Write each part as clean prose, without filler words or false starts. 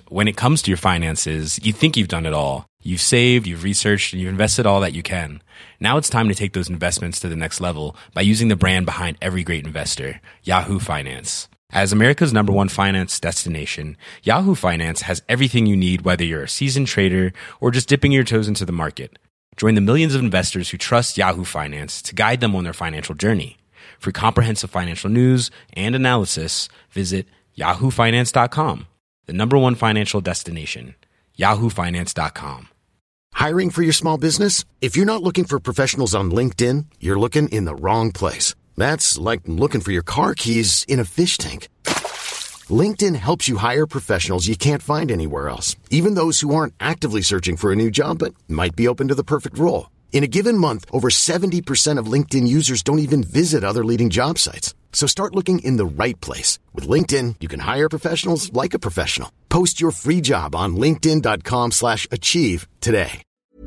when it comes to your finances, you think you've done it all. You've saved, you've researched, and you've invested all that you can. Now it's time to take those investments to the next level by using the brand behind every great investor, Yahoo Finance. As America's #1 finance destination, Yahoo Finance has everything you need, whether you're a seasoned trader or just dipping your toes into the market. Join the millions of investors who trust Yahoo Finance to guide them on their financial journey. For comprehensive financial news and analysis, visit yahoofinance.com, the #1 financial destination, yahoofinance.com. Hiring for your small business? If you're not looking for professionals on LinkedIn, you're looking in the wrong place. That's like looking for your car keys in a fish tank. LinkedIn helps you hire professionals you can't find anywhere else, even those who aren't actively searching for a new job but might be open to the perfect role. In a given month, over 70% of LinkedIn users don't even visit other leading job sites. So start looking in the right place. With LinkedIn, you can hire professionals like a professional. Post your free job on linkedin.com/achieve today.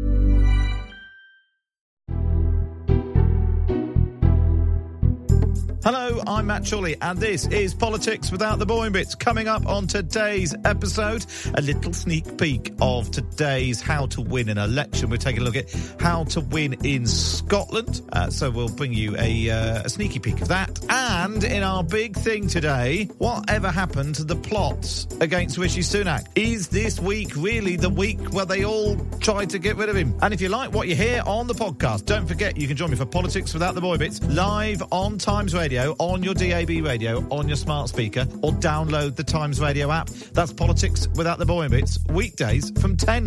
Hello, I'm Matt Chorley, and this is Politics Without the Boring Bits. Coming up on today's episode, a little sneak peek of today's How to Win an Election. We're taking a look at how to win in Scotland, so we'll bring you a sneaky peek of that. And in our big thing today, whatever happened to the plots against Rishi Sunak? Is this week really the week where they all tried to get rid of him? And if you like what you hear on the podcast, don't forget you can join me for Politics Without the Boring Bits live on Times Radio, on your DAB radio, on your smart speaker, or download the Times Radio app. That's Politics Without the Boring Bits, weekdays from 10.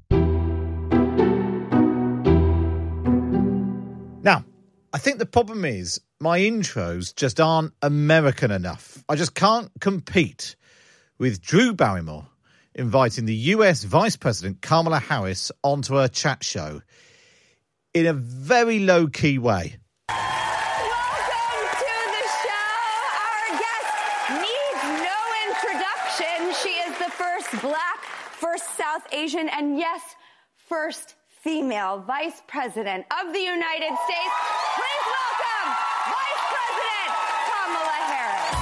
Now, I think the problem is my intros just aren't American enough. I just can't compete with Drew Barrymore inviting the US Vice President Kamala Harris onto her chat show in a very low-key way. Black, first South Asian, and yes, first female Vice President of the United States. Please welcome Vice President Kamala Harris.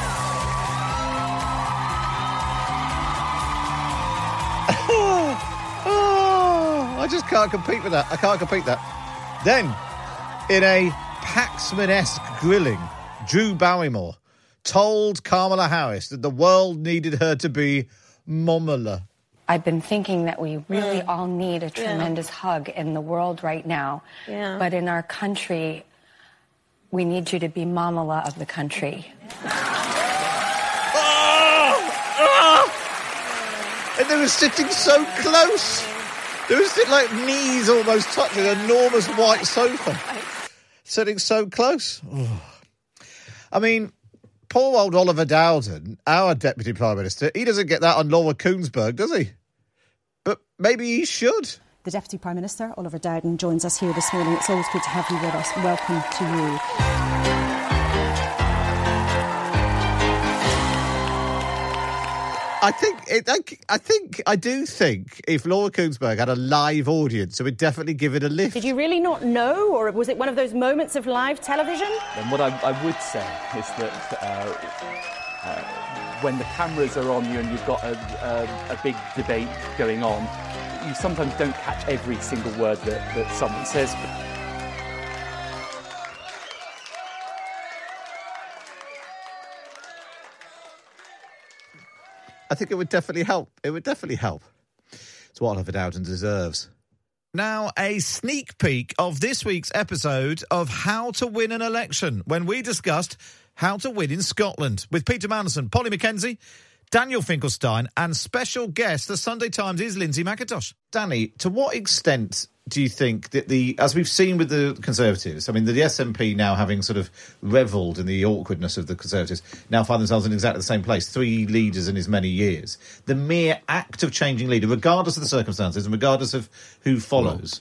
I just can't compete with that. I can't compete that. Then, in a Paxman-esque grilling, Drew Barrymore told Kamala Harris that the world needed her to be Momala. I've been thinking that we really all need a tremendous hug in the world right now. Yeah. But in our country, we need you to be Momala of the country. And they were sitting so close. They were sitting like knees almost touching an enormous white sofa. Sitting so close. I mean, poor old Oliver Dowden, our Deputy Prime Minister, he doesn't get that on Laura Kuenssberg, does he? But maybe he should. The Deputy Prime Minister, Oliver Dowden, joins us here this morning. It's always good to have you with us. Welcome to you. I do think if Laura Kuenssberg had a live audience, it would definitely give it a lift. Did you really not know, or was it one of those moments of live television? And what I would say is that when the cameras are on you and you've got a big debate going on, you sometimes don't catch every single word that someone says. I think it would definitely help. It would definitely help. It's what Oliver Dowden deserves. Now, a sneak peek of this week's episode of How to Win an Election, when we discussed how to win in Scotland with Peter Mandelson, Polly Mackenzie, Daniel Finkelstein, and special guest, the Sunday Times' Lindsay McIntosh. Danny, to what extent do you think that as we've seen with the Conservatives, I mean, the SNP now having sort of revelled in the awkwardness of the Conservatives, now find themselves in exactly the same place, 3 leaders in as many years. The mere act of changing leader, regardless of the circumstances and regardless of who follows,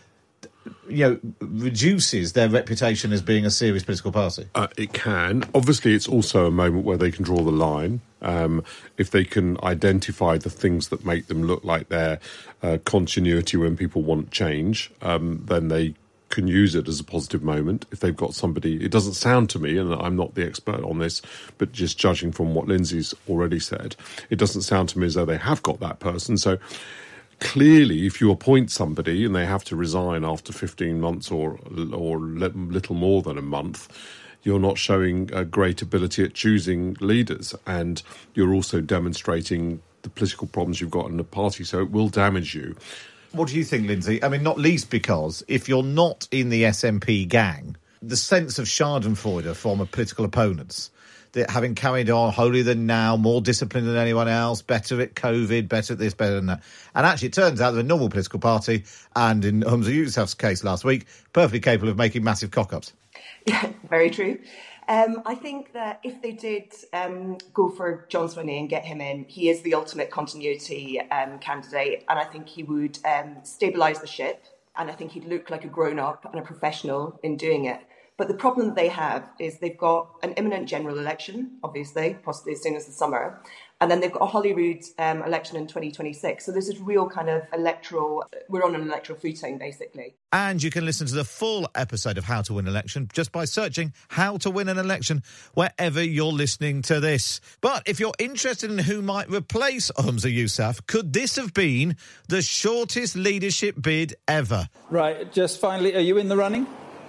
reduces their reputation as being a serious political party. It can. Obviously, it's also a moment where they can draw the line. If they can identify the things that make them look like their continuity when people want change, then they can use it as a positive moment if they've got somebody. It doesn't sound to me, and I'm not the expert on this, but just judging from what Lindsay's already said, it doesn't sound to me as though they have got that person. So clearly, if you appoint somebody and they have to resign after 15 months or little more than a month, you're not showing a great ability at choosing leaders, and you're also demonstrating the political problems you've got in the party, so it will damage you. What do you think, Lindsay? I mean, not least because if you're not in the SNP gang, the sense of schadenfreude from political opponents, that having carried on holier than now, more disciplined than anyone else, better at COVID, better at this, better than that. And actually, it turns out that a normal political party, and in Humza Yousaf's case last week, perfectly capable of making massive cock-ups. Yeah, very true. I think that if they did go for John Swinney and get him in, he is the ultimate continuity candidate, and I think he would stabilise the ship, and I think he'd look like a grown-up and a professional in doing it. But the problem that they have is they've got an imminent general election, obviously, possibly as soon as the summer, and then they've got a Holyrood election in 2026. So there's this real kind of we're on an electoral footing, basically. And you can listen to the full episode of How to Win an Election just by searching How to Win an Election wherever you're listening to this. But if you're interested in who might replace Humza Yousaf, could this have been the shortest leadership bid ever? Right, just finally, are you in the running?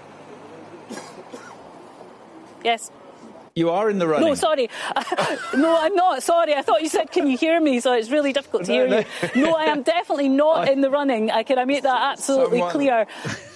Yes. You are in the running? No, sorry. No, I'm not. Sorry. I thought you said, can you hear me? So it's really difficult to hear you. No, I am definitely not in the running. Can I make that absolutely clear?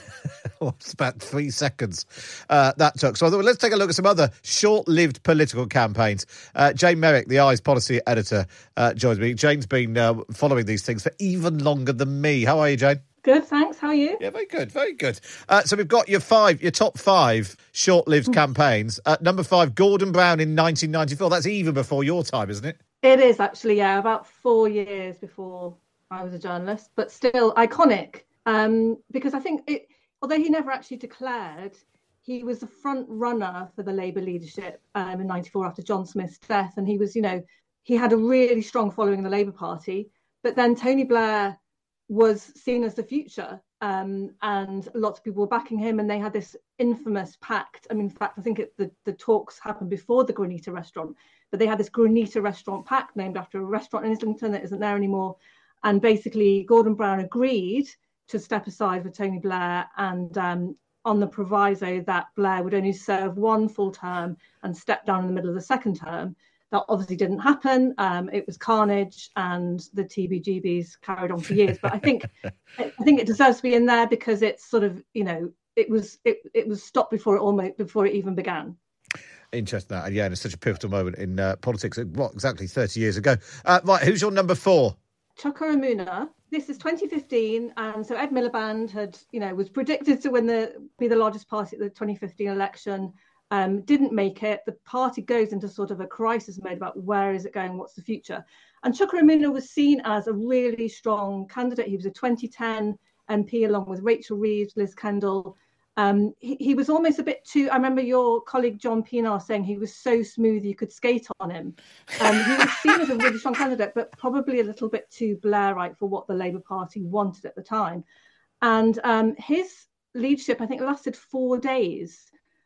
It's about 3 seconds that took. So I thought, well, let's take a look at some other short-lived political campaigns. Jane Merrick, the Eyes policy editor, joins me. Jane's been following these things for even longer than me. How are you, Jane? Good, thanks. How are you? Yeah, very good, very good. So we've got your top 5 short-lived campaigns. Number 5, Gordon Brown in 1994. That's even before your time, isn't it? It is, actually, yeah. About 4 years before I was a journalist, but still iconic. Because I think, although he never actually declared, he was the front runner for the Labour leadership in 94 after John Smith's death. And he was, he had a really strong following in the Labour Party. But then Tony Blair was seen as the future, and lots of people were backing him, and they had this infamous pact. I mean, in fact, I think the talks happened before the Granita restaurant, but they had this Granita restaurant pact named after a restaurant in Islington that isn't there anymore. And basically, Gordon Brown agreed to step aside for Tony Blair, and on the proviso that Blair would only serve 1 full term and step down in the middle of the second term. That obviously didn't happen. It was carnage, and the TBGBs carried on for years. But I think it deserves to be in there because it's sort of, it was stopped before it even began. Interesting that, and yeah, it's such a pivotal moment in politics. What, exactly 30 years ago? Right, who's your number 4? Chuka Umunna. This is 2015, and so Ed Miliband was predicted to be the largest party at the 2015 election. Didn't make it. The party goes into sort of a crisis mode about where is it going, what's the future. And Chuka Umunna was seen as a really strong candidate. He was a 2010 MP along with Rachel Reeves, Liz Kendall. He was almost a bit too, I remember your colleague John Pienaar saying he was so smooth you could skate on him. He was seen as a really strong candidate, but probably a little bit too Blairite for what the Labour Party wanted at the time. And his leadership, I think, lasted 4 days.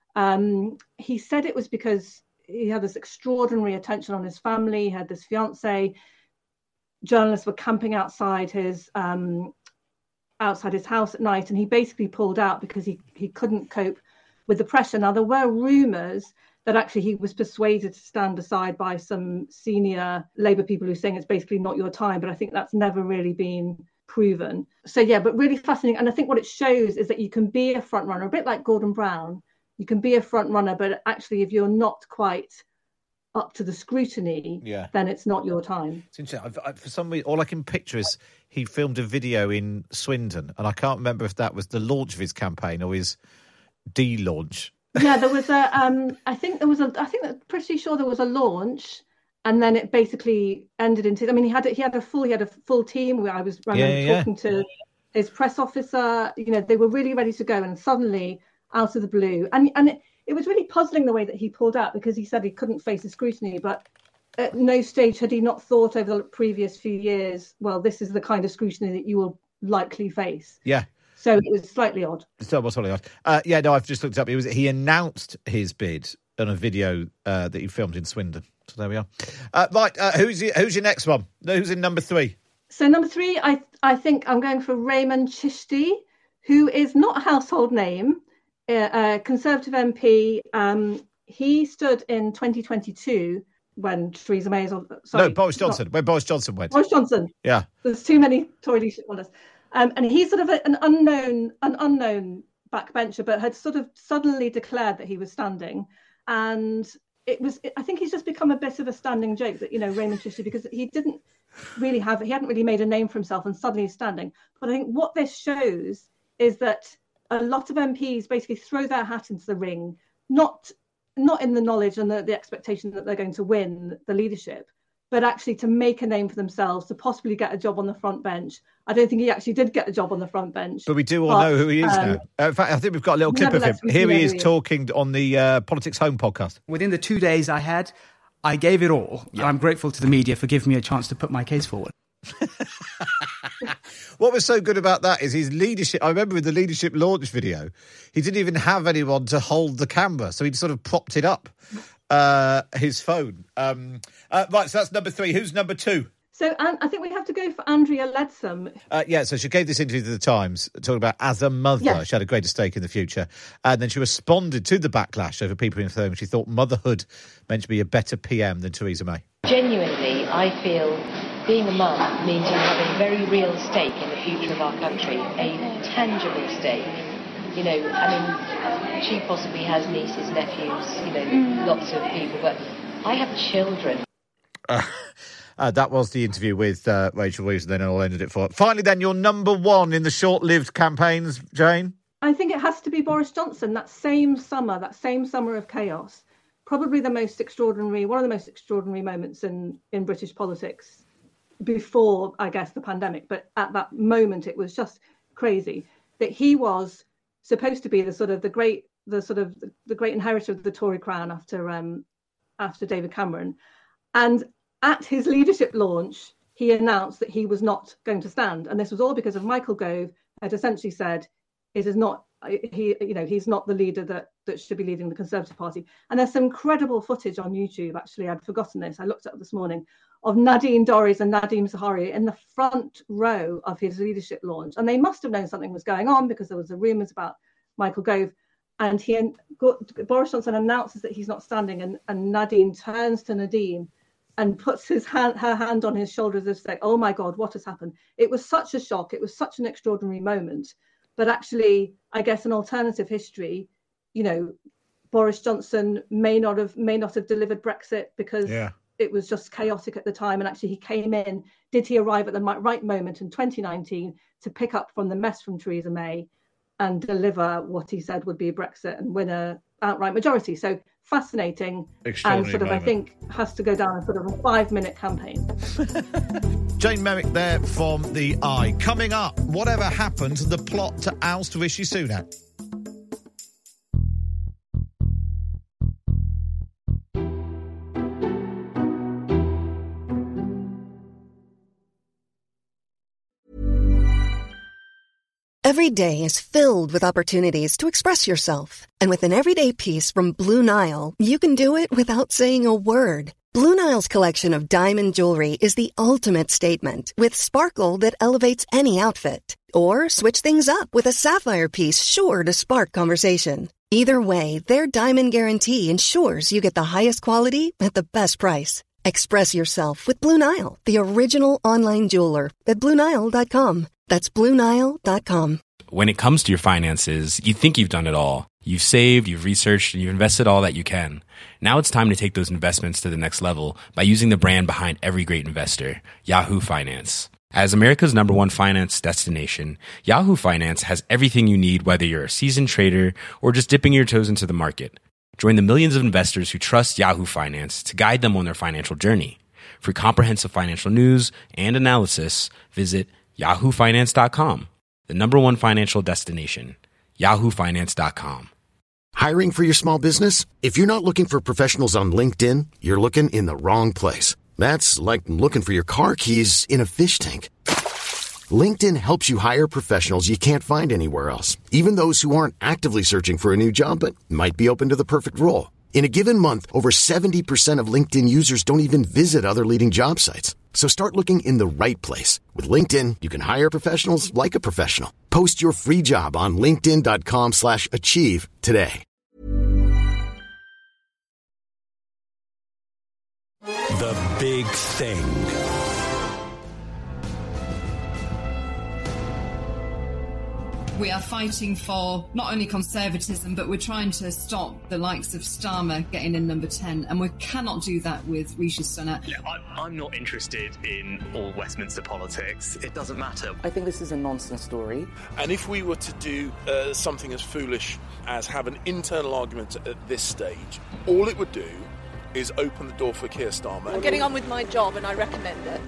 He said it was because he had this extraordinary attention on his family. He had this fiancée. Journalists were camping outside his house at night, and he basically pulled out because he couldn't cope with the pressure. Now, there were rumours that actually he was persuaded to stand aside by some senior Labour people who are saying it's basically not your time, but I think that's never really been proven. So yeah, but really fascinating. And I think what it shows is that you can be a front runner, a bit like Gordon Brown. You can be a front runner, but actually, if you're not quite up to the scrutiny, then it's not your time. It's interesting. For some reason, all I can picture is he filmed a video in Swindon, and I can't remember if that was the launch of his campaign or his de-launch. Yeah, there was I'm pretty sure there was a launch, and then it basically ended into. I mean, he had a full team. Where I was talking to his press officer. They were really ready to go, and suddenly, out of the blue, and it was really puzzling the way that he pulled out, because he said he couldn't face the scrutiny, but at no stage had he not thought over the previous few years, well, this is the kind of scrutiny that you will likely face. Yeah. So it was slightly odd. So it was slightly odd. I've just looked up. He announced his bid on a video that he filmed in Swindon. So there we are. Right, who's your next one? Who's in number 3? So number 3, I think I'm going for Raymond Chishti, who is not a household name, a Conservative MP. He stood in 2022 when Theresa May... Boris Johnson. When Boris Johnson went. Boris Johnson. Yeah. There's too many Tory leadership on us. And he's sort of an unknown backbencher, but had sort of suddenly declared that he was standing. And I think he's just become a bit of a standing joke that, Raymond Chishti, because he hadn't really made a name for himself and suddenly he's standing. But I think what this shows is that a lot of MPs basically throw their hat into the ring, not in the knowledge and the expectation that they're going to win the leadership, but actually to make a name for themselves, to possibly get a job on the front bench. I don't think he actually did get a job on the front bench. But we do all know who he is now. In fact, I think we've got a little clip of him. Here he is talking on the Politics Home podcast. Within the 2 days I had, I gave it all. Yeah. And I'm grateful to the media for giving me a chance to put my case forward. What was so good about that is his leadership. I remember with the leadership launch video, he didn't even have anyone to hold the camera, so he sort of propped it up his phone. Right, so that's number 3. Who's number 2? So I think we have to go for Andrea Leadsom. So she gave this interview to The Times, talking about as a mother, yes. She had a greater stake in the future. And then she responded to the backlash over people in the she thought motherhood meant to be a better PM than Theresa May. Genuinely, I feel being a mum means you have a very real stake in the future of our country, a tangible stake. She possibly has nieces, nephews, lots of people, but I have children. That was the interview with Rachel Reeves, and then I'll ended it for. Finally, then, your number 1 in the short-lived campaigns, Jane? I think it has to be Boris Johnson. That same summer of chaos, probably one of the most extraordinary moments in British politics before, I guess, the pandemic. But at that moment, it was just crazy that he was supposed to be the great inheritor of the Tory crown after David Cameron, and at his leadership launch, he announced that he was not going to stand, and this was all because of Michael Gove had essentially said, "It is not he's not the leader that should be leading the Conservative Party." And there's some incredible footage on YouTube. Actually, I'd forgotten this. I looked it up this morning of Nadine Dorries and Nadeem Zaharia in the front row of his leadership launch, and they must have known something was going on because there was the rumours about Michael Gove. And Boris Johnson announces that he's not standing, and Nadine turns to Nadeem and puts her hand on his shoulder as if to say, "Oh my God, what has happened?" It was such a shock. It was such an extraordinary moment. But actually, I guess an alternative history, Boris Johnson may not have delivered Brexit because it was just chaotic at the time. And actually, he came in. Did he arrive at the right moment in 2019 to pick up from the mess from Theresa May and deliver what he said would be a Brexit and win an outright majority? So fascinating, and I think has to go down as sort of a 5-minute campaign. Jane Merrick there from The Eye. Coming up, whatever happened to the plot to oust Rishi Sunak? Every day is filled with opportunities to express yourself. And with an everyday piece from Blue Nile, you can do it without saying a word. Blue Nile's collection of diamond jewelry is the ultimate statement, with sparkle that elevates any outfit. Or switch things up with a sapphire piece sure to spark conversation. Either way, their diamond guarantee ensures you get the highest quality at the best price. Express yourself with Blue Nile, the original online jeweler, at BlueNile.com. That's BlueNile.com. When it comes to your finances, you think you've done it all. You've saved, you've researched, and you've invested all that you can. Now it's time to take those investments to the next level by using the brand behind every great investor, Yahoo Finance. As America's #1 finance destination, Yahoo Finance has everything you need, whether you're a seasoned trader or just dipping your toes into the market. Join the millions of investors who trust Yahoo Finance to guide them on their financial journey. For comprehensive financial news and analysis, visit yahoofinance.com, the #1 financial destination, yahoofinance.com. Hiring for your small business? If you're not looking for professionals on LinkedIn, you're looking in the wrong place. That's like looking for your car keys in a fish tank. LinkedIn helps you hire professionals you can't find anywhere else, even those who aren't actively searching for a new job but might be open to the perfect role. In a given month, over 70% of LinkedIn users don't even visit other leading job sites. So start looking in the right place. With LinkedIn, you can hire professionals like a professional. Post your free job on linkedin.com/achieve today. The Big Thing. We are fighting for not only conservatism, but we're trying to stop the likes of Starmer getting in number 10, and we cannot do that with Rishi Sunak. Yeah, I'm not interested in all Westminster politics. It doesn't matter. I think this is a nonsense story. And if we were to do something as foolish as have an internal argument at this stage, all it would do is open the door for Keir Starmer. I'm getting on with my job and I recommend it.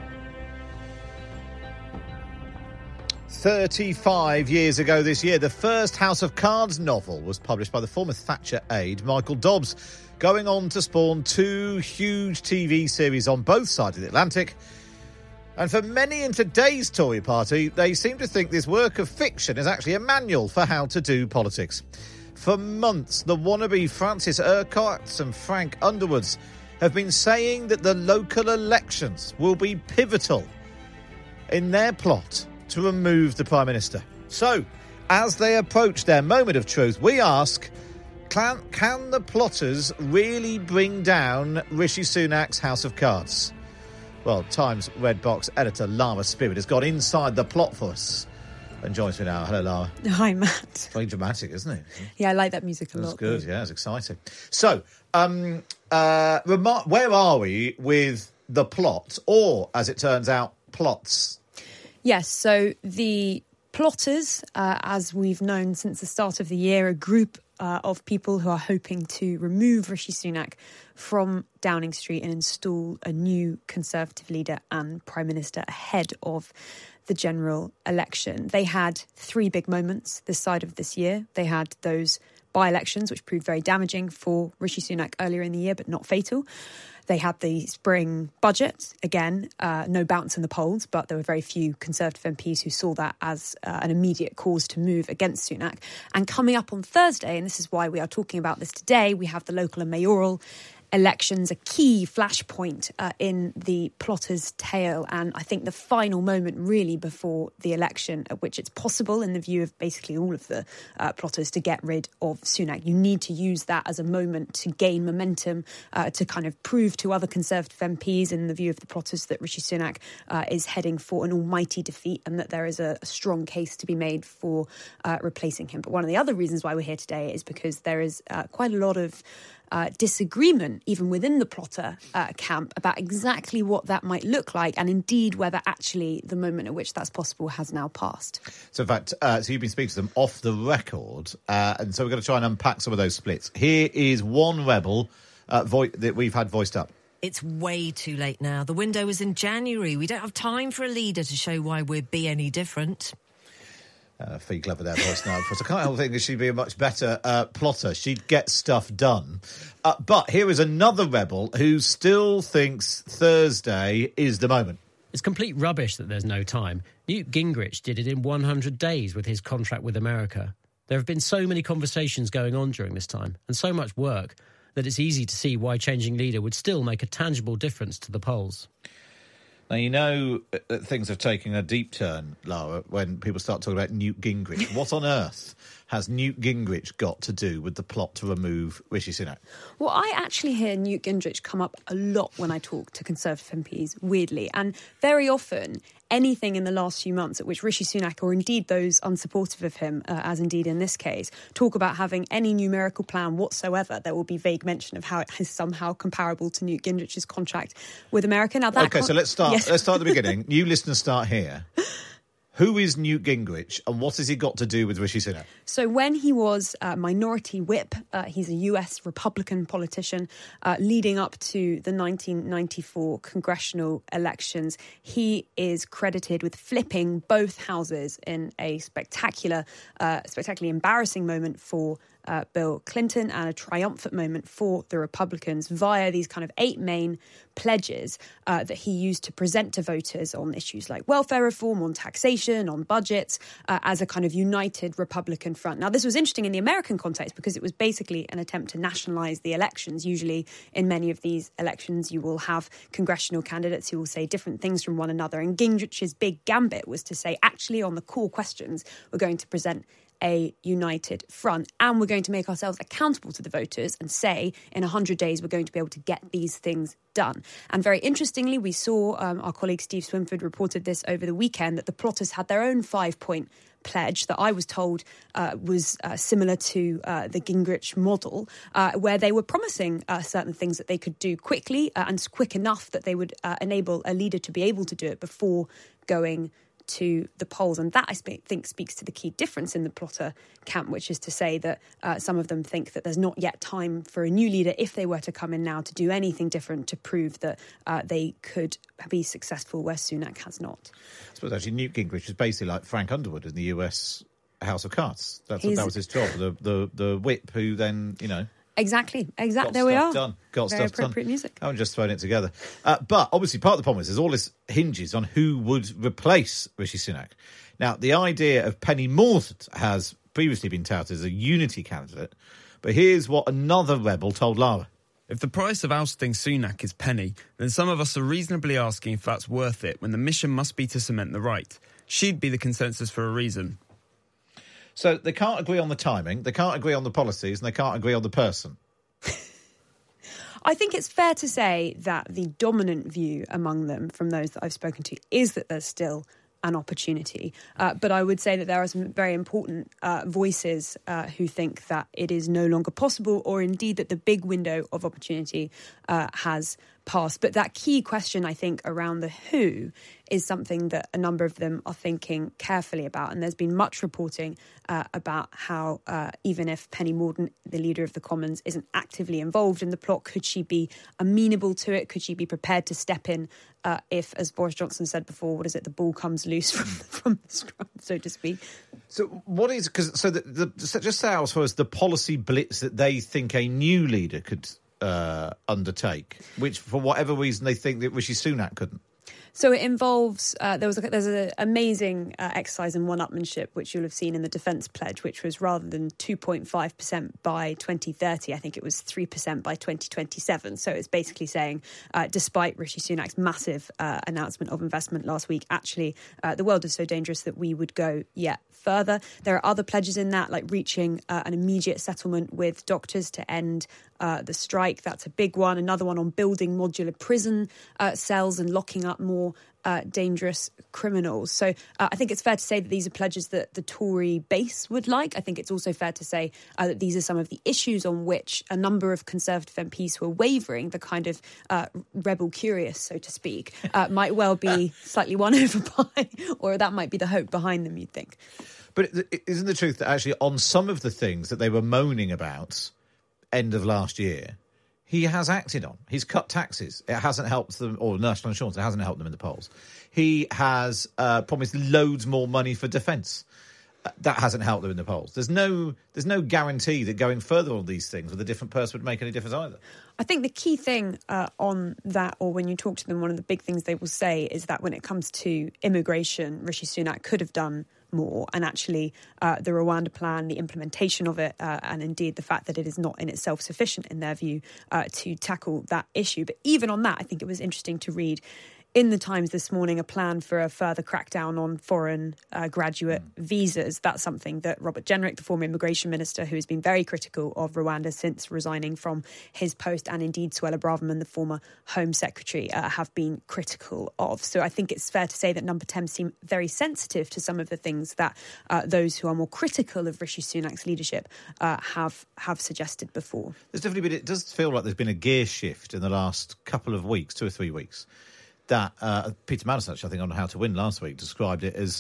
35 years ago this year, the first House of Cards novel was published by the former Thatcher aide Michael Dobbs, going on to spawn 2 huge TV series on both sides of the Atlantic. And for many in today's Tory party, they seem to think this work of fiction is actually a manual for how to do politics. For months, the wannabe Francis Urquharts and Frank Underwoods have been saying that the local elections will be pivotal in their plot to remove the Prime Minister. So, as they approach their moment of truth, we ask, can the plotters really bring down Rishi Sunak's House of Cards? Well, Times Red Box editor Lara Spirit has got inside the plot for us and joins me now. Hello, Lara. Hi, Matt. Very dramatic, isn't it? Yeah, I like that music a lot. It's good, yeah, it's exciting. So, where are we with the plot, or, as it turns out, plots? Yes, so the plotters, as we've known since the start of the year, a group of people who are hoping to remove Rishi Sunak from Downing Street and install a new Conservative leader and Prime Minister ahead of the general election. They had 3 big moments this side of this year. They had those by-elections, which proved very damaging for Rishi Sunak earlier in the year, but not fatal. They had the spring budget. Again, no bounce in the polls, but there were very few Conservative MPs who saw that as an immediate cause to move against Sunak. And coming up on Thursday, and this is why we are talking about this today, we have the local and mayoral elections, a key flashpoint in the plotter's tale, and I think the final moment really before the election at which it's possible, in the view of basically all of the plotters, to get rid of Sunak. You need to use that as a moment to gain momentum, to kind of prove to other Conservative MPs, in the view of the plotters, that Rishi Sunak is heading for an almighty defeat and that there is a strong case to be made for replacing him. But one of the other reasons why we're here today is because there is quite a lot of disagreement, even within the plotter camp, about exactly what that might look like, and indeed whether actually the moment at which that's possible has now passed. So, in fact, so you've been speaking to them off the record, and so we're going to try and unpack some of those splits. Here is one rebel that we've had voiced up. It's way too late now. The window was in January. We don't have time for a leader to show why we'd be any different. Fee Glover there, voice now. I can't help thinking she'd be a much better plotter. She'd get stuff done. But here is another rebel who still thinks Thursday is the moment. It's complete rubbish that there's no time. Newt Gingrich did it in 100 days with his contract with America. There have been so many conversations going on during this time, and so much work, that it's easy to see why changing leader would still make a tangible difference to the polls. Now, you know that things have taken a deep turn, Lara, when people start talking about Newt Gingrich. What on earth has Newt Gingrich got to do with the plot to remove Rishi Sunak? Well, I actually hear Newt Gingrich come up a lot when I talk to Conservative MPs, weirdly. And very often, anything in the last few months at which Rishi Sunak, or indeed those unsupportive of him, as indeed in this case, talk about having any numerical plan whatsoever, there will be vague mention of how it is somehow comparable to Newt Gingrich's contract with America. Now, that so let's start. Yes. Let's start at the beginning. New listeners start here. Who is Newt Gingrich and what has he got to do with Rishi Sunak? So when he was minority whip, he's a US Republican politician leading up to the 1994 congressional elections. He is credited with flipping both houses in a spectacularly embarrassing moment for Bill Clinton, and a triumphant moment for the Republicans via these kind of 8 main pledges that he used to present to voters on issues like welfare reform, on taxation, on budgets, as a kind of united Republican front. Now, this was interesting in the American context because it was basically an attempt to nationalise the elections. Usually in many of these elections, you will have congressional candidates who will say different things from one another. And Gingrich's big gambit was to say, actually, on the core questions, we're going to present a united front, and we're going to make ourselves accountable to the voters and say in 100 days we're going to be able to get these things done. And very interestingly, we saw our colleague Steve Swinford reported this over the weekend, that the plotters had their own 5-point pledge that I was told was similar to the Gingrich model, where they were promising certain things that they could do quickly and quick enough that they would enable a leader to be able to do it before going to the polls. And that, I think, speaks to the key difference in the plotter camp, which is to say that some of them think that there's not yet time for a new leader, if they were to come in now, to do anything different to prove that they could be successful where Sunak has not. I suppose actually Newt Gingrich is basically like Frank Underwood in the US House of Cards. That was his job, the whip who then, Exactly. There we are. Got Very stuff done. appropriate music. I haven't just thrown it together. But obviously part of the problem is all this hinges on who would replace Rishi Sunak. Now, the idea of Penny Mordaunt has previously been touted as a unity candidate, but here's what another rebel told Lara. If the price of ousting Sunak is Penny, then some of us are reasonably asking if that's worth it when the mission must be to cement the right. She'd be the consensus for a reason. So they can't agree on the timing, they can't agree on the policies, and they can't agree on the person. I think it's fair to say that the dominant view among them, from those that I've spoken to, is that there's still an opportunity. But I would say that there are some very important voices who think that it is no longer possible, or indeed that the big window of opportunity has passed. But that key question, I think, around the who is something that a number of them are thinking carefully about. And there's been much reporting about how even if Penny Mordaunt, the leader of the Commons, isn't actively involved in the plot, could she be amenable to it? Could she be prepared to step in if, as Boris Johnson said before, the ball comes loose from the scrum, so to speak? So what is... just say out for us the policy blitz that they think a new leader could undertake, which for whatever reason they think that Rishi Sunak couldn't. So it involves, there's an amazing exercise in one-upmanship, which you'll have seen in the Defence Pledge, which was rather than 2.5% by 2030, I think it was 3% by 2027. So it's basically saying, despite Rishi Sunak's massive announcement of investment last week, actually, the world is so dangerous that we would go yet further. There are other pledges in that, like reaching an immediate settlement with doctors to end the strike. That's a big one. Another one on building modular prison cells and locking up more dangerous criminals. So I think it's fair to say that these are pledges that the Tory base would like. I think it's also fair to say that these are some of the issues on which a number of Conservative MPs who are wavering, the kind of rebel curious, so to speak, might well be slightly won over by, or that might be the hope behind them, you'd think. But isn't the truth that actually on some of the things that they were moaning about end of last year, he has acted on? He's cut taxes. It hasn't helped them, or national insurance. It hasn't helped them in the polls. He has promised loads more money for defence. That hasn't helped them in the polls. There's no guarantee that going further on these things with a different person would make any difference either. I think the key thing on that, or when you talk to them, one of the big things they will say is that when it comes to immigration, Rishi Sunak could have done more. And actually, the Rwanda plan, the implementation of it, and indeed the fact that it is not in itself sufficient, in their view, to tackle that issue. But even on that, I think it was interesting to read in the Times this morning a plan for a further crackdown on foreign graduate visas. That's something that Robert Jenrick, the former immigration minister, who has been very critical of Rwanda since resigning from his post, and indeed Suella Braverman, the former Home Secretary, have been critical of. So I think it's fair to say that Number 10 seem very sensitive to some of the things that those who are more critical of Rishi Sunak's leadership have suggested before. There's definitely been, it does feel like there's been a gear shift in the last couple of weeks, 2 or 3 weeks. That Peter Mandelson, I think, on How to Win last week, described it as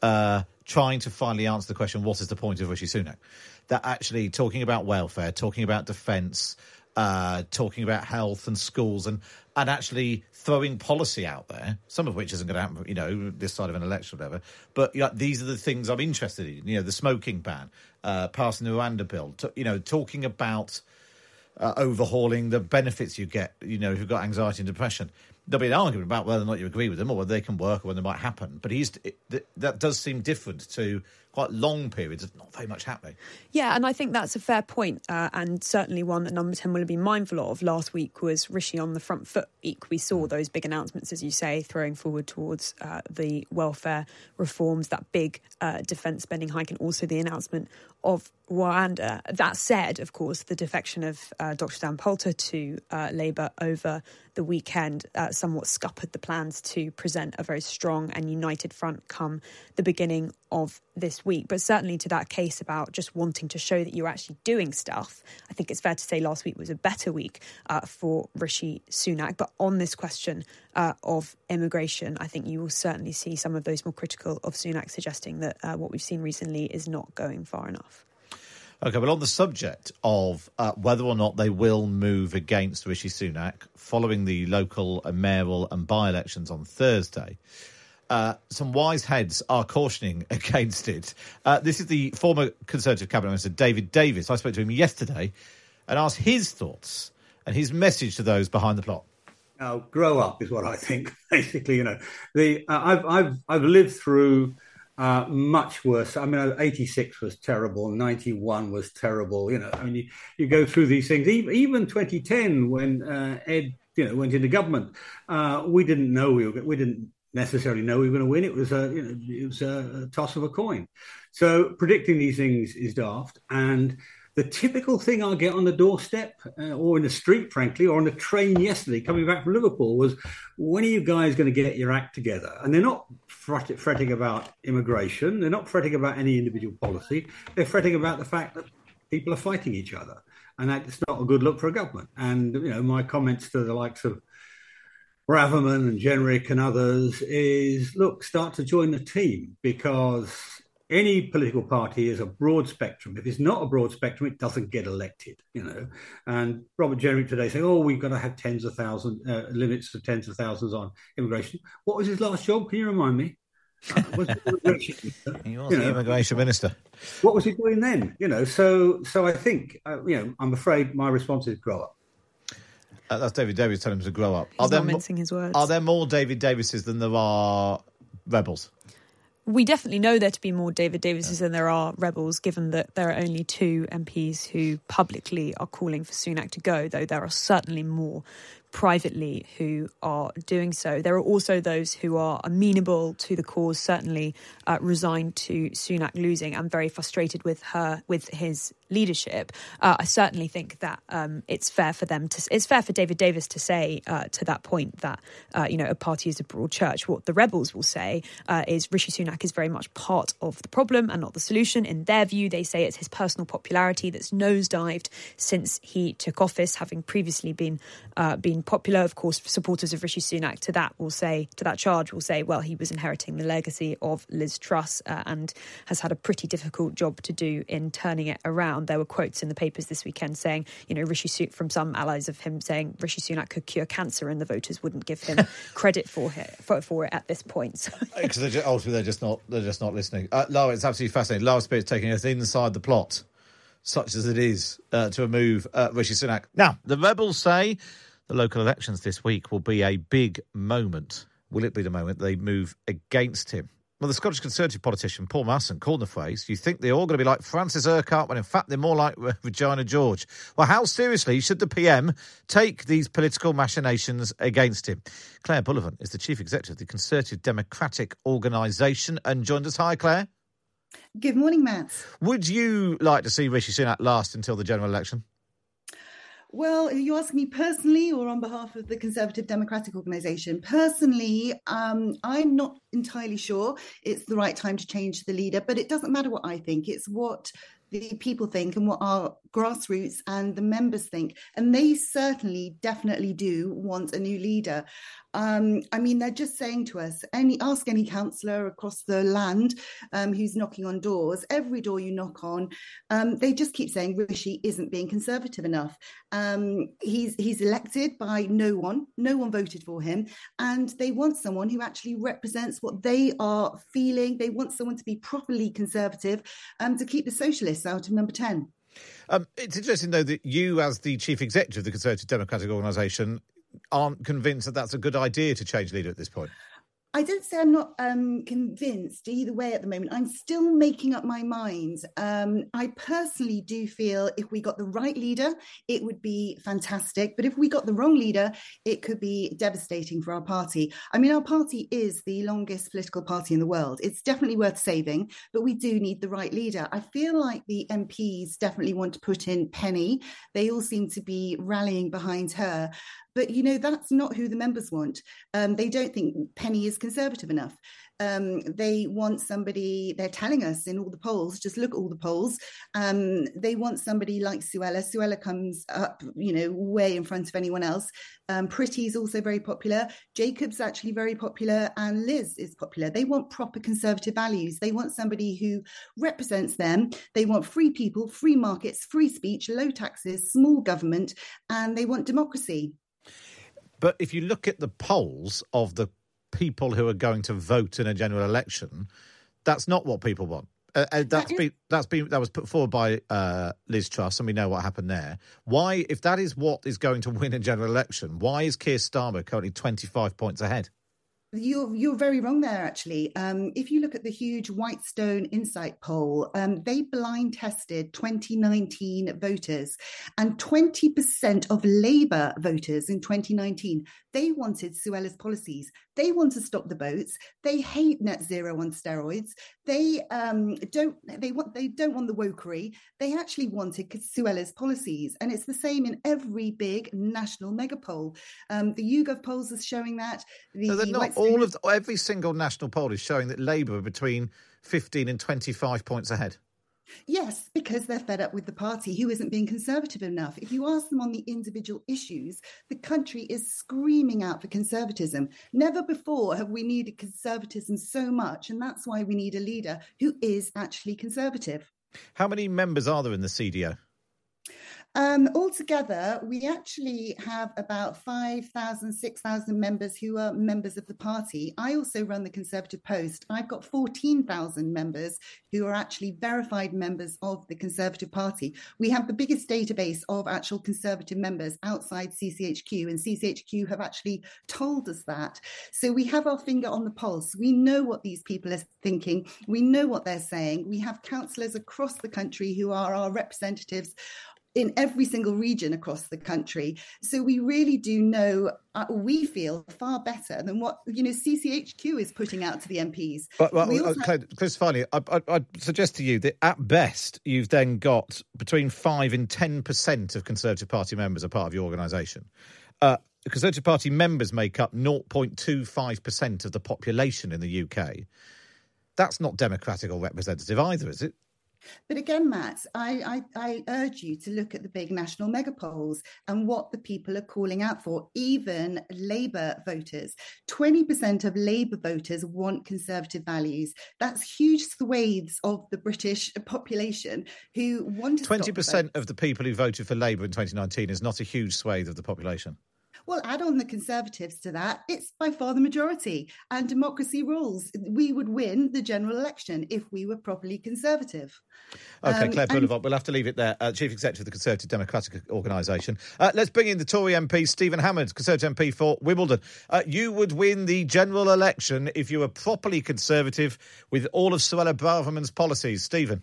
trying to finally answer the question, what is the point of Rishi Sunak? That actually talking about welfare, talking about defence, talking about health and schools and actually throwing policy out there, some of which isn't going to happen, this side of an election or whatever. But these are the things I'm interested in, the smoking ban, passing the Rwanda bill, talking about overhauling the benefits you get, if you've got anxiety and depression. There'll be an argument about whether or not you agree with them or whether they can work or whether they might happen. But that does seem different to quite long periods of not very much happening. Yeah, and I think that's a fair point, and certainly one that Number 10 will be mindful of. Last week was Rishi on the front foot week. We saw those big announcements, as you say, throwing forward towards the welfare reforms, that big defence spending hike, and also the announcement of Rwanda. That said, of course, the defection of Dr. Dan Poulter to Labour over the weekend somewhat scuppered the plans to present a very strong and united front come the beginning of this week. But certainly to that case about just wanting to show that you're actually doing stuff, I think it's fair to say last week was a better week for Rishi Sunak. But on this question of immigration, I think you will certainly see some of those more critical of Sunak suggesting that what we've seen recently is not going far enough. OK, well, on the subject of whether or not they will move against Rishi Sunak following the local and mayoral and by-elections on Thursday, some wise heads are cautioning against it. This is the former Conservative Cabinet Minister, David Davis. I spoke to him yesterday and asked his thoughts and his message to those behind the plot. Now, grow up is what I think, basically. I've lived through much worse. I mean, 86 was terrible, 91 was terrible. You go through these things. Even 2010, when Ed, went into government, we didn't know we didn't necessarily know we were going to win. It was a toss of a coin. So predicting these things is daft. And the typical thing I get on the doorstep or in the street, frankly, or on the train yesterday coming back from Liverpool was, when are you guys going to get your act together? And they're not fretting about immigration. They're not fretting about any individual policy. They're fretting about the fact that people are fighting each other. And that's not a good look for a government. And, my comments to the likes of Braverman and Jenrick and others is, look, start to join the team, because any political party is a broad spectrum. If it's not a broad spectrum, it doesn't get elected, And Robert Jenrick today saying, we've got to have limits of tens of thousands on immigration. What was his last job? Can you remind me? He was the immigration minister. What was he doing then? So I think, I'm afraid my response is grow up. That's David Davis telling him to grow up. He's not mincing his words. Are there more David Davises than there are rebels? We definitely know there to be more David Davises than there are rebels, given that there are only 2 MPs who publicly are calling for Sunak to go, though there are certainly more privately who are doing so. There are also those who are amenable to the cause, certainly resigned to Sunak losing and very frustrated with his leadership. I certainly think that it's fair for David Davis to say to that point that a party is a broad church. What the rebels will say is Rishi Sunak is very much part of the problem and not the solution. In their view, they say it's his personal popularity that's nosedived since he took office, having previously been popular. Of course, supporters of Rishi Sunak to that charge will say, well, he was inheriting the legacy of Liz Truss and has had a pretty difficult job to do in turning it around. There were quotes in the papers this weekend saying, Rishi Sunak, from some allies of him, saying Rishi Sunak could cure cancer, and the voters wouldn't give him credit for it at this point. Because they're just not listening. Lara, it's absolutely fascinating. Lara Spears taking us inside the plot, such as it is, to remove Rishi Sunak. Now, the rebels say the local elections this week will be a big moment. Will it be the moment they move against him? Well, the Scottish Conservative politician Paul Masson called the phrase, you think they're all going to be like Francis Urquhart, when in fact they're more like Regina George. Well, how seriously should the PM take these political machinations against him? Claire Bullivant is the Chief Executive of the Conservative Democratic Organisation and joined us. Hi, Claire. Good morning, Matt. Would you like to see Rishi Sunak last until the general election? Well, are you asking me personally or on behalf of the Conservative Democratic Organisation? Personally, I'm not entirely sure it's the right time to change the leader, but it doesn't matter what I think. It's what the people think and what our grassroots and the members think. And they certainly, definitely do want a new leader. I mean, they're just saying to us, ask any councillor across the land who's knocking on doors, every door you knock on, they just keep saying Rishi isn't being Conservative enough. He's elected by no one voted for him, and they want someone who actually represents what they are feeling. They want someone to be properly Conservative, to keep the socialists out of number 10. It's interesting, though, that you, as the chief executive of the Conservative Democratic Organisation, aren't convinced that that's a good idea to change leader at this point. I don't say I'm not convinced either way at the moment. I'm still making up my mind. I personally do feel if we got the right leader, it would be fantastic. But if we got the wrong leader, it could be devastating for our party. I mean, our party is the longest political party in the world. It's definitely worth saving, but we do need the right leader. I feel like the MPs definitely want to put in Penny. They all seem to be rallying behind her. But, you know, that's not who the members want. They don't think Penny is Conservative enough. They want somebody, they're telling us in all the polls, just look at all the polls. They want somebody like Suella. Suella comes up, you know, way in front of anyone else. Pretty is also very popular. Jacob's actually very popular, and Liz is popular. They want proper Conservative values. They want somebody who represents them. They want free people, free markets, free speech, low taxes, small government, and they want democracy. But if you look at the polls of the people who are going to vote in a general election, that's not what people want. That was put forward by Liz Truss, and we know what happened there. Why, if that is what is going to win a general election, why is Keir Starmer currently 25 points ahead? You're very wrong there, actually. If you look at the huge Whitestone Insight poll, they blind tested 2019 voters, and 20% of Labour voters in 2019, they wanted Suella's policies. They want to stop the boats. They hate net zero on steroids. They don't want the wokery. They actually wanted Suella's policies, and it's the same in every big national mega poll. The YouGov polls are showing that. Every single national poll is showing that Labour are between 15 and 25 points ahead. Yes, because they're fed up with the party who isn't being Conservative enough. If you ask them on the individual issues, the country is screaming out for conservatism. Never before have we needed conservatism so much, and that's why we need a leader who is actually Conservative. How many members are there in the CDO? Altogether, we actually have about 5,000, 6,000 members who are members of the party. I also run the Conservative Post. I've got 14,000 members who are actually verified members of the Conservative Party. We have the biggest database of actual Conservative members outside CCHQ, and CCHQ have actually told us that. So we have our finger on the pulse. We know what these people are thinking. We know what they're saying. We have councillors across the country who are our representatives in every single region across the country. So we really do know, we feel far better than what, CCHQ is putting out to the MPs. Chris, finally, I'd suggest to you that at best, you've then got between 5 and 10% of Conservative Party members are part of your organisation. Conservative Party members make up 0.25% of the population in the UK. That's not democratic or representative either, is it? But again, Matt, I urge you to look at the big national megapolls and what the people are calling out for, even Labour voters. 20% of Labour voters want Conservative values. That's huge swathes of the British population who want to 20% of the people who voted for Labour in 2019 is not a huge swathe of the population. Well, add on the Conservatives to that, it's by far the majority. And democracy rules. We would win the general election if we were properly Conservative. OK, Claire Boulevard, we'll have to leave it there. Chief Executive of the Conservative Democratic Organisation. Let's bring in the Tory MP, Stephen Hammond, Conservative MP for Wimbledon. You would win the general election if you were properly Conservative with all of Suella Braverman's policies. Stephen.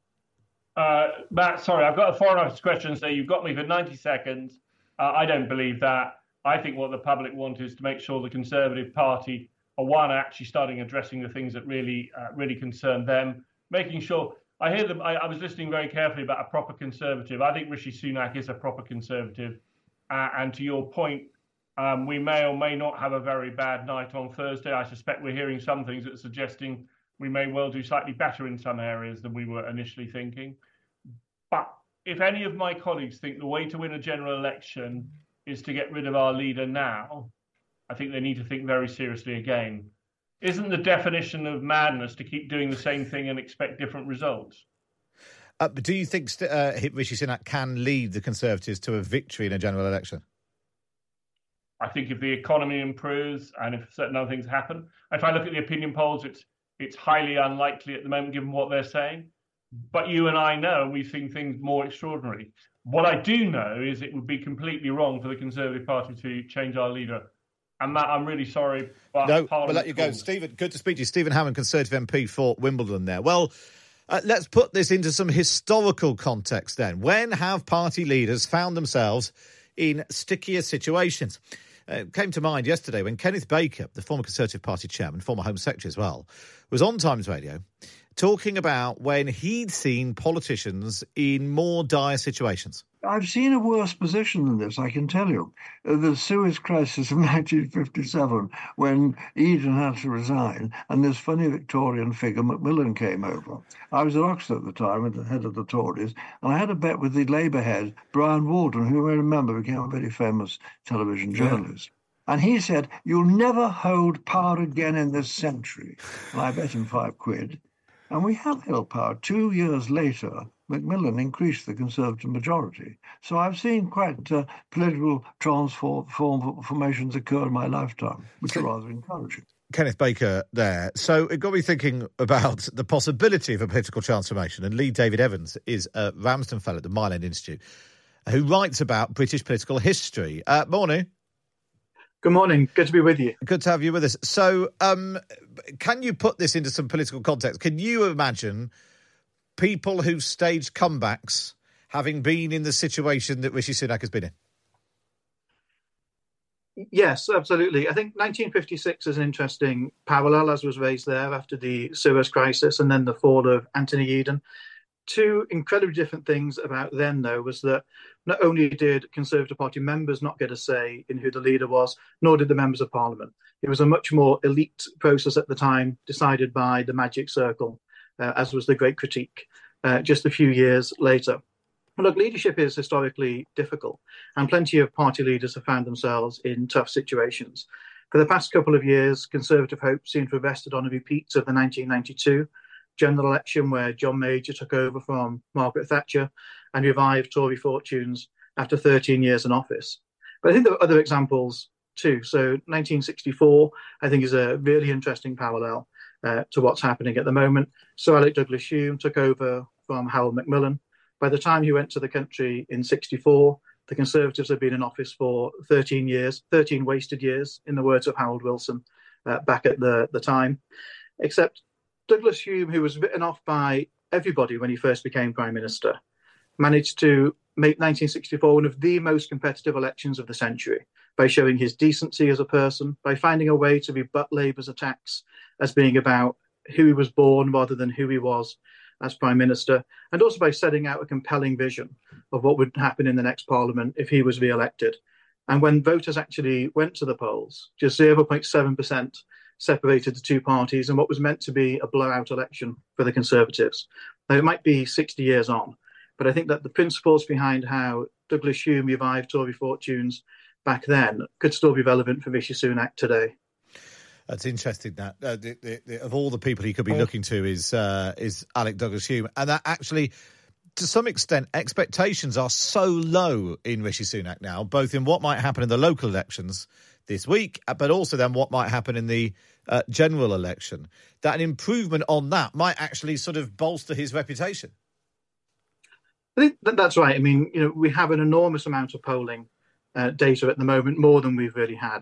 Matt, sorry, I've got a Foreign Office question, so you've got me for 90 seconds. I don't believe that. I think what the public want is to make sure the Conservative Party are actually starting addressing the things that really concern them, making sure. I hear them. I was listening very carefully about a proper Conservative. I think Rishi Sunak is a proper Conservative, and to your point, We may or may not have a very bad night on Thursday. I suspect we're hearing some things that are suggesting we may well do slightly better in some areas than we were initially thinking. But if any of my colleagues think the way to win a general election is to get rid of our leader now, I think they need to think very seriously again. Isn't the definition of madness to keep doing the same thing and expect different results? But do you think Rishi Sunak can lead the Conservatives to a victory in a general election? I think if the economy improves and if certain other things happen, if I look at the opinion polls, it's highly unlikely at the moment, given what they're saying. But you and I know we've seen things more extraordinary. What I do know is it would be completely wrong for the Conservative Party to change our leader. And Matt, I'm really sorry. But no, we'll let you go. Stephen, good to speak to you. Stephen Hammond, Conservative MP for Wimbledon there. Well, let's put this into some historical context then. When have party leaders found themselves in stickier situations? It came to mind yesterday when Kenneth Baker, the former Conservative Party chairman, former Home Secretary as well, was on Times Radio talking about when he'd seen politicians in more dire situations. I've seen a worse position than this, I can tell you. The Suez Crisis of 1957, when Eden had to resign, and this funny Victorian figure, Macmillan, came over. I was at Oxford at the time, at the head of the Tories, and I had a bet with the Labour head, Brian Walton, who I remember became a very famous television journalist. And he said, "You'll never hold power again in this century." And I bet him £5. And we have held power. 2 years later, Macmillan increased the Conservative majority. So I've seen quite political transformations occur in my lifetime, which are rather encouraging. Kenneth Baker there. So it got me thinking about the possibility of a political transformation. And Lee David Evans is a Ramsden Fellow at the Mile End Institute, who writes about British political history. Morning. Good morning. Good to be with you. Good to have you with us. So can you put this into some political context? Can you imagine people who've staged comebacks having been in the situation that Rishi Sunak has been in? Yes, absolutely. I think 1956 is an interesting parallel, as was raised there after the Suez Crisis and then the fall of Anthony Eden. Two incredibly different things about then, though, was that not only did Conservative Party members not get a say in who the leader was, nor did the members of Parliament. It was a much more elite process at the time, decided by the Magic Circle, as was the Great Critique, just a few years later. And look, leadership is historically difficult, and plenty of party leaders have found themselves in tough situations. For the past couple of years, Conservative hopes seem to have rested on a repeat of the 1992 general election, where John Major took over from Margaret Thatcher and revived Tory fortunes after 13 years in office. But I think there are other examples too. So 1964, I think, is a really interesting parallel to what's happening at the moment. Sir Alec Douglas-Home took over from Harold Macmillan. By the time he went to the country in 64, the Conservatives had been in office for 13 years, 13 wasted years, in the words of Harold Wilson back at the time. Except Douglas-Home, who was written off by everybody when he first became Prime Minister, managed to make 1964 one of the most competitive elections of the century by showing his decency as a person, by finding a way to rebut Labour's attacks as being about who he was born rather than who he was as Prime Minister, and also by setting out a compelling vision of what would happen in the next Parliament if he was re-elected. And when voters actually went to the polls, just 0.7% separated the two parties in what was meant to be a blowout election for the Conservatives. Now, it might be 60 years on, but I think that the principles behind how Douglas-Home revived Tory fortunes back then could still be relevant for Rishi Sunak today. That's interesting. That of all the people he could be looking to is Alec Douglas-Home, and that actually, to some extent, expectations are so low in Rishi Sunak now, both in what might happen in the local elections this week, but also then what might happen in the general election, that an improvement on that might actually sort of bolster his reputation. I think that's right. I mean, we have an enormous amount of polling data at the moment, more than we've really had.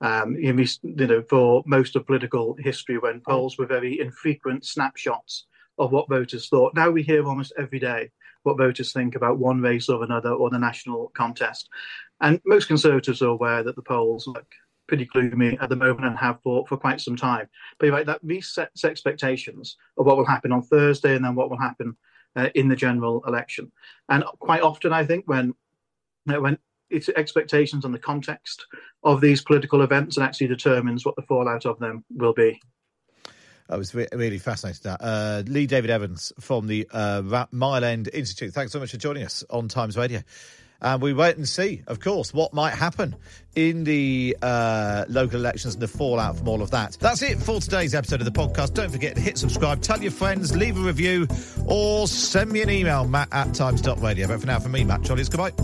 For most of political history, when polls were very infrequent snapshots of what voters thought. Now we hear almost every day what voters think about one race or another or the national contest. And most Conservatives are aware that the polls look pretty gloomy at the moment and have for quite some time. But you're right, that resets expectations of what will happen on Thursday and then what will happen in the general election. And quite often, I think, when its expectations and the context of these political events and actually determines what the fallout of them will be. I was really fascinated with that. Lee David Evans from the Mile End Institute. Thanks so much for joining us on Times Radio. And we wait and see, of course, what might happen in the local elections and the fallout from all of that. That's it for today's episode of the podcast. Don't forget to hit subscribe, tell your friends, leave a review, or send me an email, matt@times.radio. But for now, from me, Matt Chorley, goodbye.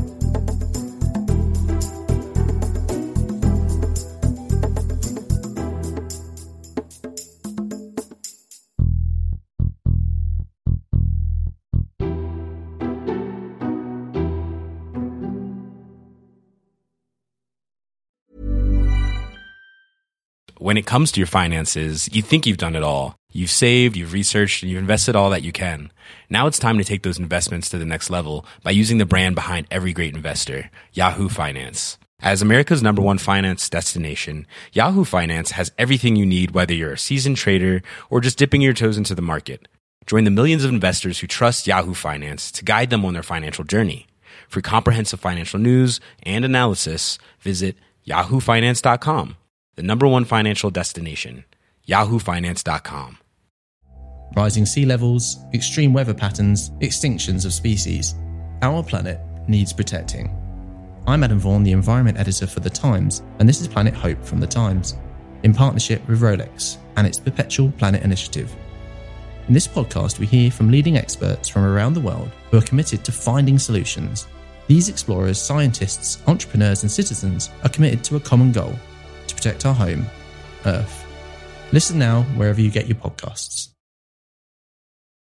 When it comes to your finances, you think you've done it all. You've saved, you've researched, and you've invested all that you can. Now it's time to take those investments to the next level by using the brand behind every great investor, Yahoo Finance. As America's #1 finance destination, Yahoo Finance has everything you need, whether you're a seasoned trader or just dipping your toes into the market. Join the millions of investors who trust Yahoo Finance to guide them on their financial journey. For comprehensive financial news and analysis, visit yahoofinance.com. The #1 financial destination, yahoofinance.com. Rising sea levels, extreme weather patterns, extinctions of species. Our planet needs protecting. I'm Adam Vaughan, the Environment Editor for The Times, and this is Planet Hope from The Times, in partnership with Rolex and its Perpetual Planet Initiative. In this podcast, we hear from leading experts from around the world who are committed to finding solutions. These explorers, scientists, entrepreneurs, and citizens are committed to a common goal: to protect our home, Earth. Listen now wherever you get your podcasts.